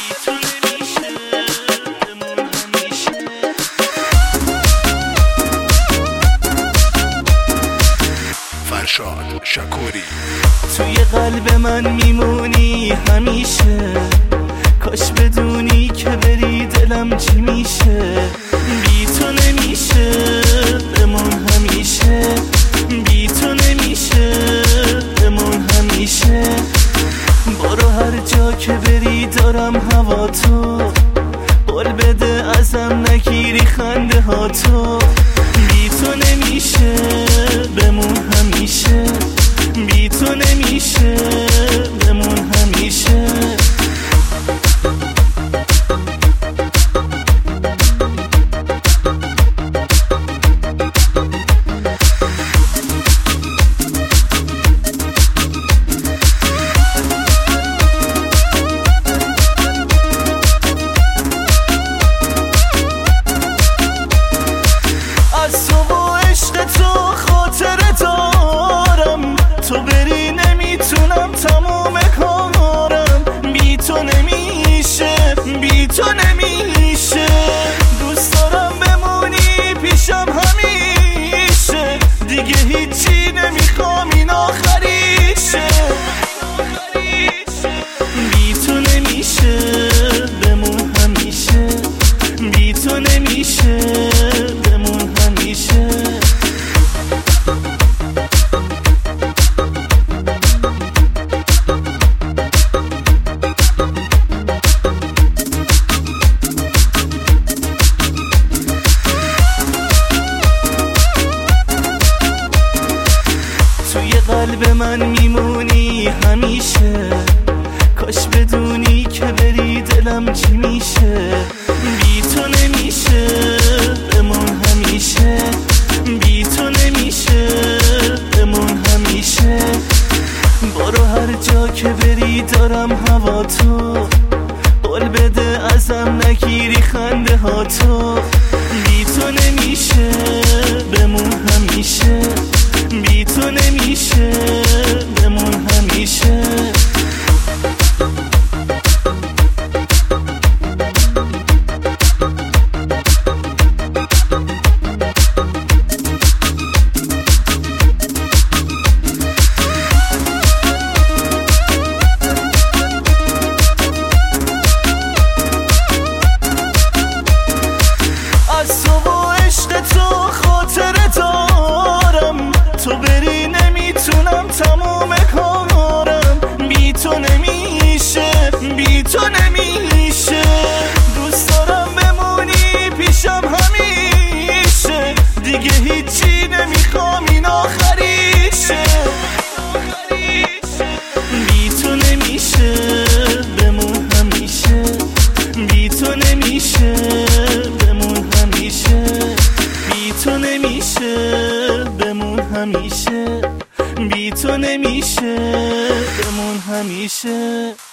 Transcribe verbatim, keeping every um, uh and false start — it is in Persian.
فرشاد شکوری. توی قلب من میمونی همیشه، کاش بدونی که بری دلم چی میشه. بی تو نمیشه بمون همیشه، بی تو نمیشه بمون همیشه. برو هر جا که بری دارم هوا تو، قول بده ازم نگیری خنده ها تو. بی تو نمیشه بمون همیشه، بی تو نمیشه بمون همیشه. از تو و عشق تو خاطره دارم، تو بری نمیتونم تموم کارم. بی تو نمیشه، بی تو نمیشه. دوست دارم بمونی پیشم همیشه، دیگه هیچی نمیخوام این آخریشه. بی تو نمیشه بمون همیشه، بی تو نمیشه بمون همیشه. توی قلب من میمونی همیشه، کاش بدونی که بری دلم چی میشه. بی تو نمیشه بمون همیشه، بی تو نمیشه بمون همیشه. برو هر جا که بری دارم هوا تو، قول بده ازم نگیری خنده ها تو. بی تو نمیشه بمون همیشه، بی تو نمیشه بمون همیشه. از تو و عشق تو خاطره دارم، تو بری نمیتونم تموم کارم. بی تو نمیشه، بی تو نمیشه. دوست دارم بمونی پیشم همیشه، دیگه هیچی نمیخوام این آخریشه. بی تو نمیشه بمون همیشه، بی تو نمیشه بمون همیشه. بی تو نمیشه بمون همیشه، بی تو نمیشه بمون همیشه.